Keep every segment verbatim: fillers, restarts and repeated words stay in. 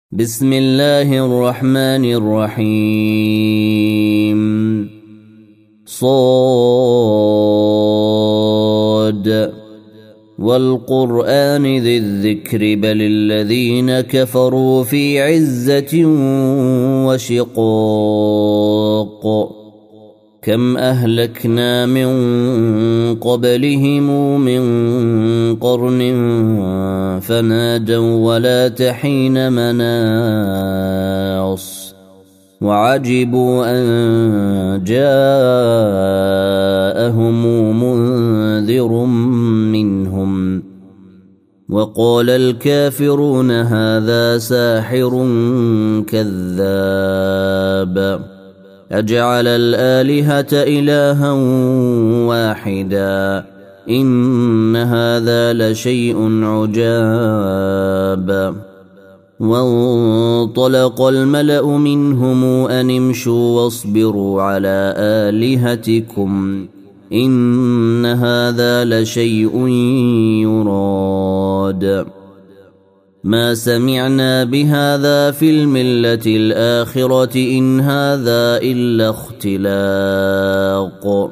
بسم الله الرحمن الرحيم. صاد والقرآن ذي الذكر بل الذين كفروا في عزة وشقاق كم أهلكنا من قبلهم من قرن فنادوا ولا تحين مناص وعجبوا أن جاءهم منذر منهم وقال الكافرون هذا ساحر كذاب أجعل الآلهة إلها واحدا إن هذا لشيء عجاب. وانطلق الملأ منهم أن امشوا واصبروا على آلهتكم إن هذا لشيء يراد ما سمعنا بهذا في الملة الآخرة إن هذا إلا اختلاق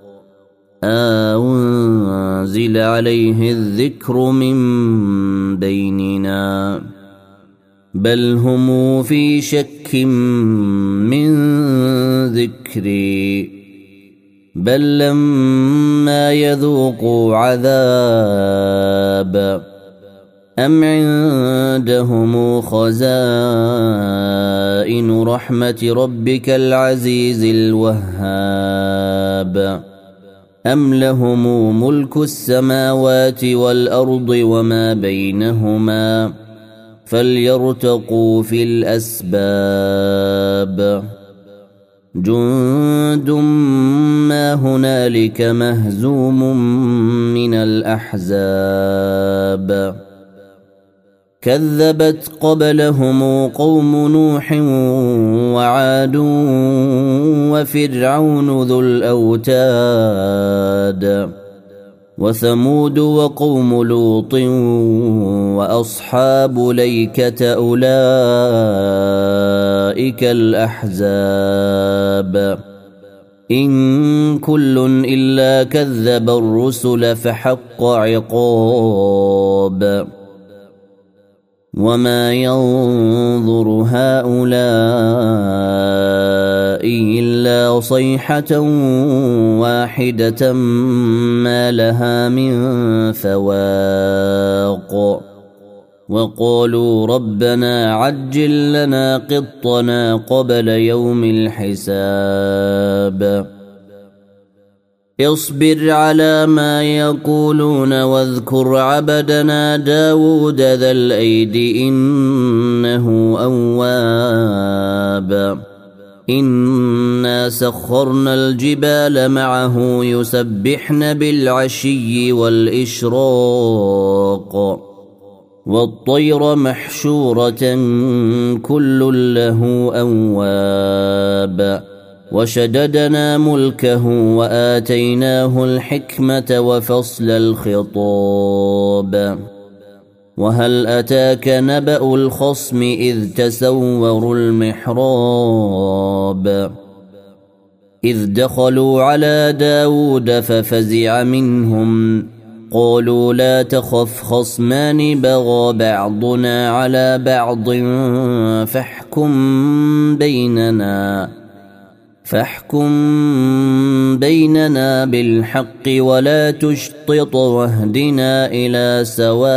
أنزل عليه الذكر من بيننا بل هم في شك من ذكري بل لما يذوقوا عذاب أم عندهم خزائن رحمة ربك العزيز الوهاب أم لهم ملك السماوات والأرض وما بينهما فليرتقوا في الأسباب جند ما هنالك مهزوم من الأحزاب كذبت قبلهم قوم نوح وعاد وفرعون ذو الأوتاد وثمود وقوم لوط وأصحاب ليكة أولئك الأحزاب إن كل إلا كذب الرسل فحق عقاب وما ينظر هؤلاء إلا صيحة واحدة ما لها من فواق وقالوا ربنا عجل لنا قطنا قبل يوم الحساب اصبر على ما يقولون واذكر عبدنا داود ذا الأيد إنه أواب إنا سخرنا الجبال معه يسبحن بالعشي والإشراق والطير محشورة كل له أواب وشددنا ملكه وآتيناه الحكمة وفصل الخطاب وهل أتاك نبأ الخصم إذ تسوروا المحراب إذ دخلوا على داود ففزع منهم قالوا لا تخف خصمان بغى بعضنا على بعض فاحكم بيننا فاحكم بيننا بالحق ولا تشطط واهدنا إلى سواء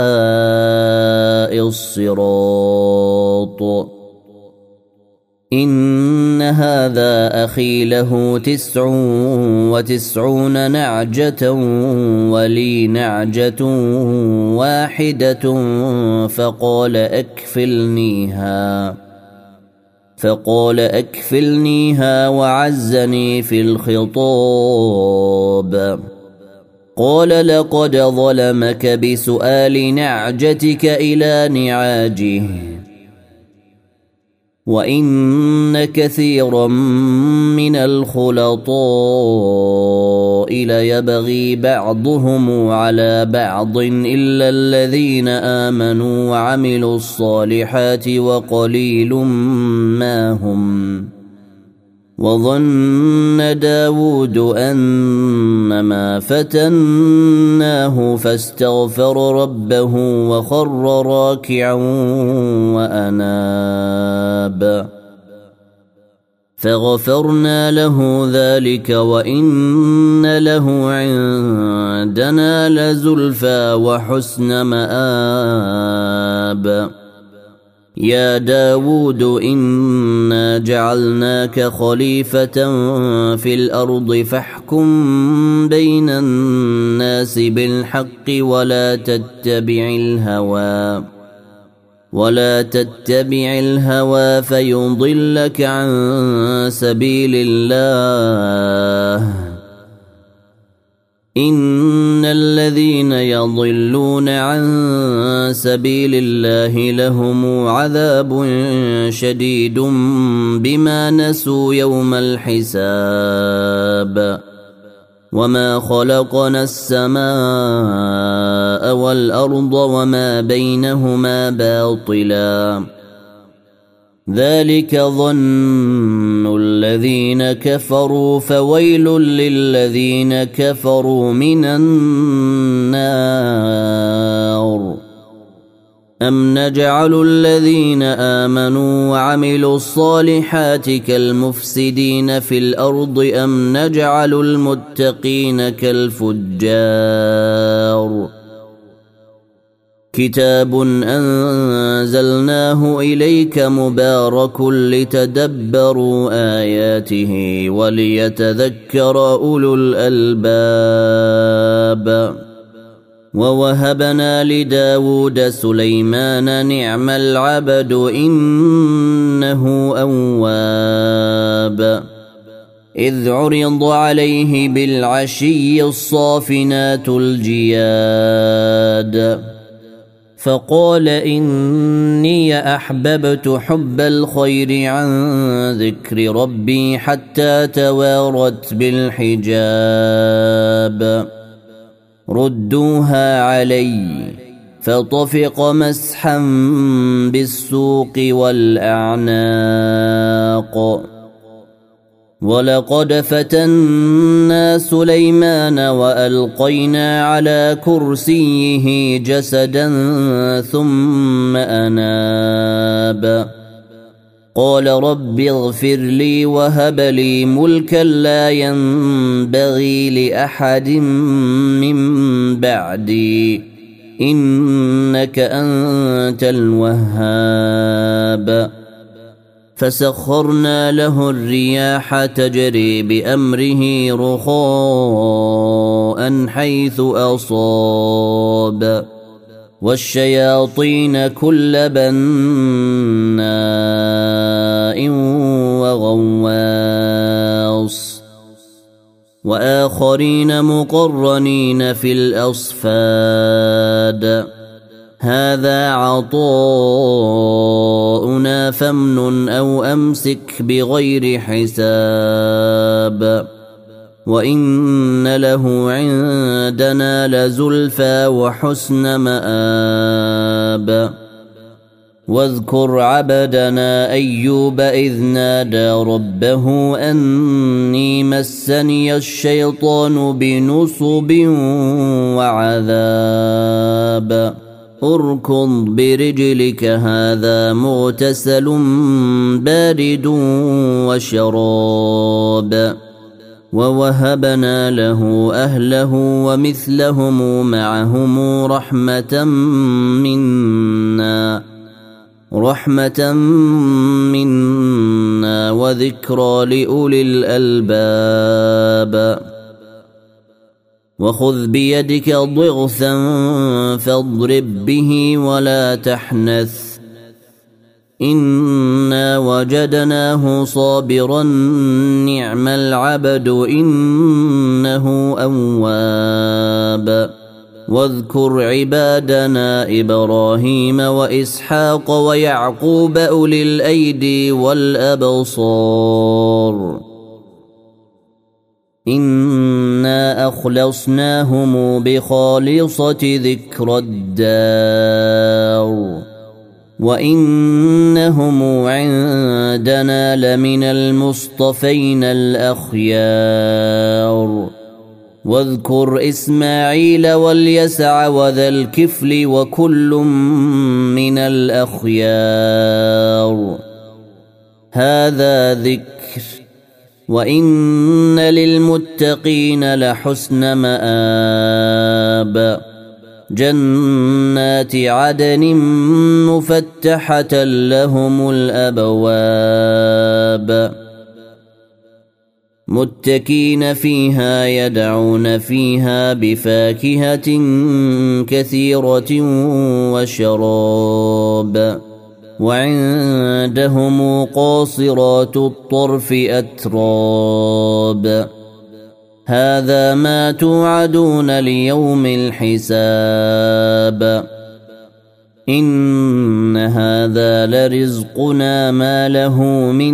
الصراط إن هذا أخي له تسع وتسعون نعجة ولي نعجة واحدة فقال أكفلنيها فقال أكفلنيها وعزني في الخطاب قال لقد ظلمك بسؤال نعجتك إلى نعاجه وإن كثيرا من الخلطاء الفضائل يبغي بعضهم على بعض إلا الذين آمنوا وعملوا الصالحات وقليل ما هم. وظن داود أنما فتناه فاستغفر ربه وخر راكعا وأناب فغفرنا له ذلك وإن له عندنا لزلفى وحسن مآب. يا داود إنا جعلناك خليفة في الأرض فاحكم بين الناس بالحق ولا تتبع الهوى ولا تتبع الهوى فيضلك عن سبيل الله. إن الذين يضلون عن سبيل الله لهم عذاب شديد بما نسوا يوم الحساب. وما خلقنا السماء والأرض وما بينهما باطلا ذلك ظن الذين كفروا فويل للذين كفروا من النار. أم نجعل الذين آمنوا وعملوا الصالحات كالمفسدين في الأرض أم نجعل المتقين كالفجار. كتاب أنزلناه إليك مبارك لتدبروا آياته وليتذكر أولو الألباب. ووهبنا لداود سليمان نعم العبد إنه أواب. إذ عرض عليه بالعشي الصافنات الجياد فقال إني أحببت حب الخير عن ذكر ربي حتى توارت بالحجاب. ردوها علي فطفق مسحا بالسوق والأعناق. ولقد فتنا سليمان وألقينا على كرسيه جسدا ثم أناب. قال رب اغفر لي وهب لي ملكا لا ينبغي لأحد من بعدي إنك أنت الوهاب. فسخرنا له الرياح تجري بأمره رخاء حيث أصاب والشياطين كل بناء وغواص وآخرين مقرنين في الأصفاد. هذا عطاؤنا فامنن أو أمسك بغير حساب. وإن له عندنا لزلفى وحسن مآب. واذكر عبدنا أيوب إذ نادى ربه أني مسني الشيطان بنصب وعذاب. اركض برجلك هذا مغتسل بارد وشراب. ووهبنا له أهله ومثلهم معهم رحمة منا رحمة منا وذكرى لأولي الألباب. وخذ بيدك ضغثا فاضرب به ولا تحنث إنا وجدناه صابرا نعم العبد إنه أواب. واذكر عبادنا إبراهيم وإسحاق ويعقوب أولي الأيدي والأبصار إنا أخلصناهم بخالصة ذكر الدار وإنهم عندنا لمن المصطفين الأخيار واذكر إسماعيل واليسع وذا الكفل وكل من الأخيار هذا ذكر وإن للمتقين لحسن مآب جنات عدن مفتحة لهم الأبواب متكين فيها يدعون فيها بفاكهة كثيرة وشراب وعندهم قاصرات الطرف أتراب هذا ما توعدون ليوم الحساب إن هذا لرزقنا ما له من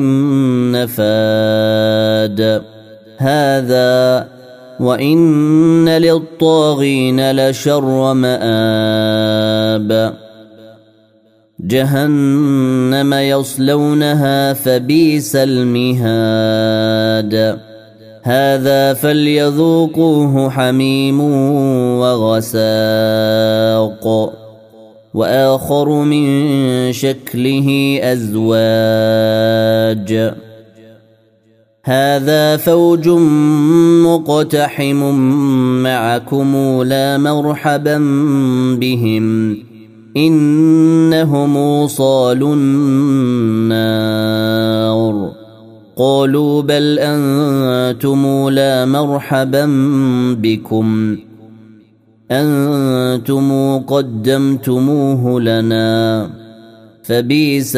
نفاد هذا وإن للطاغين لشر مآب جهنم يصلونها فبئس المهاد هذا فليذوقوه حميم وغساق وآخر من شكله أزواج هذا فوج مقتحم معكم لا مرحبا بهم إنهم صالوا النار قالوا بل أنتم لا مرحبا بكم أنتم قدمتموه لنا فبئس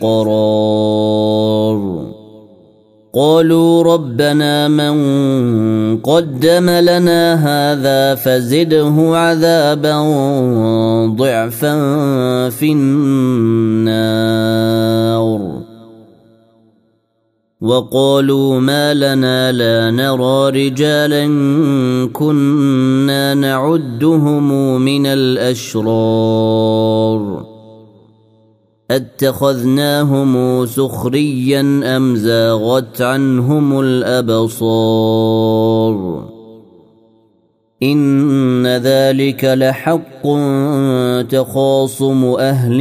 القرار قالوا ربنا من قدم لنا هذا فزده عذابا ضعفا في النار وقالوا ما لنا لا نرى رجالا كنا نعدهم من الأشرار اتخذناهم سخريا أم زاغت عنهم الأبصار إن ذلك لحق تخاصم أهل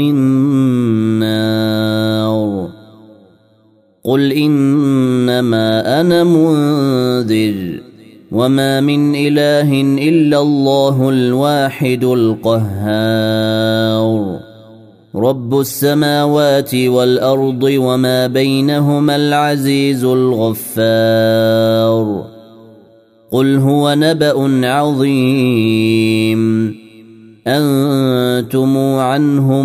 النار قل إنما أنا منذر وما من إله إلا الله الواحد القهار رب السماوات والأرض وما بينهما العزيز الغفار قل هو نبأ عظيم أنتم عنه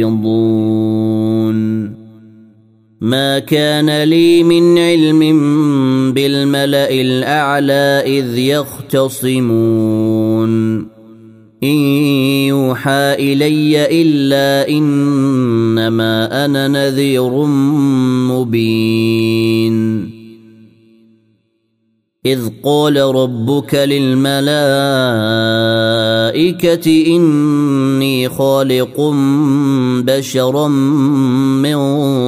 معرضون ما كان لي من علم بالملأ الأعلى إذ يختصمون إن يوحى إلي إلا إنما أنا نذير مبين إذ قال ربك للملائكة إني خالق بشرا من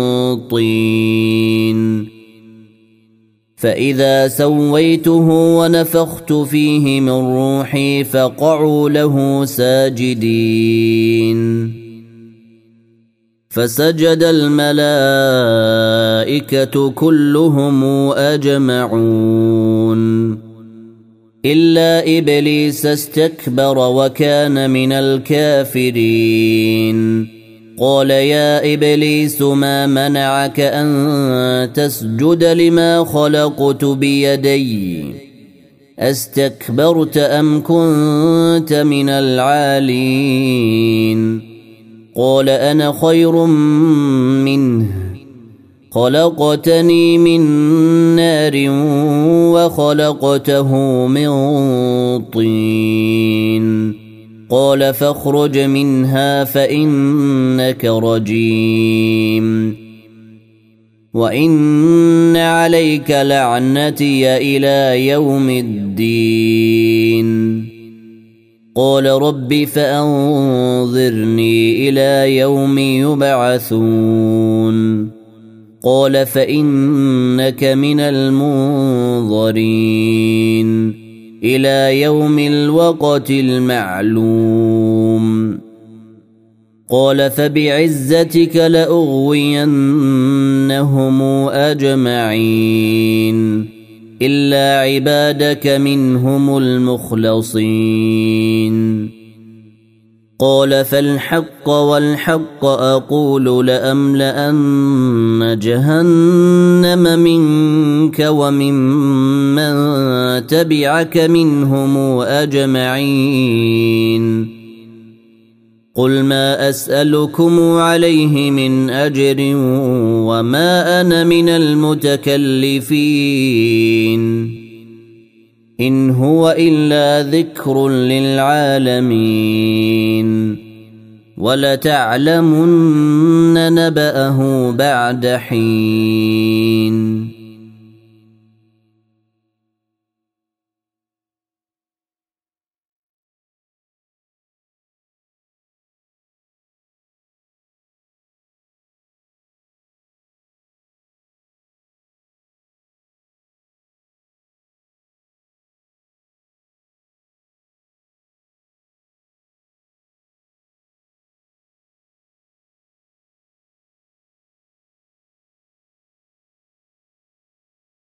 طين فإذا سويته ونفخت فيه من روحي فقعوا له ساجدين فسجد الملائكة كلهم أجمعون إلا إبليس استكبر وكان من الكافرين قال يا إبليس ما منعك أن تسجد لما خلقت بيدي استكبرت أم كنت من العالين قال أنا خير منه خلقتني من نار وخلقته من طين قال فاخرج منها فإنك رجيم وإن عليك لعنتي إلى يوم الدين. قال رب فأنظرني إلى يوم يبعثون. قال فإنك من المنظرين إلى يوم الوقت المعلوم. قال فبعزتك لأغوينهم أجمعين إلا عبادك منهم المخلصين. قال فالحق والحق أقول لأملأن جهنم منك وممن تبعك منهم أجمعين. قل ما أسألكم عليه من أجر وما أنا من المتكلفين إن هو إلا ذكر للعالمين ولتعلمن نبأه بعد حين.